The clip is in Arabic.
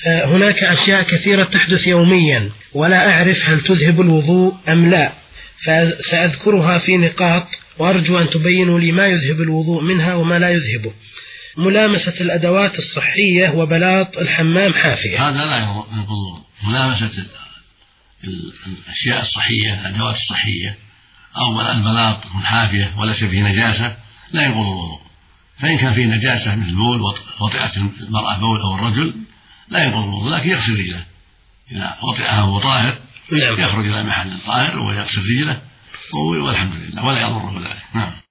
هناك أشياء كثيرة تحدث يوميا ولا أعرف هل تذهب الوضوء أم لا، فسأذكرها في نقاط وأرجو أن تبينوا لي ما يذهب الوضوء منها وما لا يذهبه. ملامسة الأدوات الصحية وبلاط الحمام حافية. هذا لا يضر. ملامسة الأشياء الصحية، الأدوات الصحية أو البلاط حافية وليس فيه نجاسة لا يضر الوضوء. فإن كان فيه نجاسة من البول وطئت المرأة بول أو الرجل لا يضر الوضوء، لكن يغسل رجله إذا وطئها وهو طاهر يخرج إلى محل طاهر ويغسل رجله والحمد لله ولا يضره ذلك. نعم.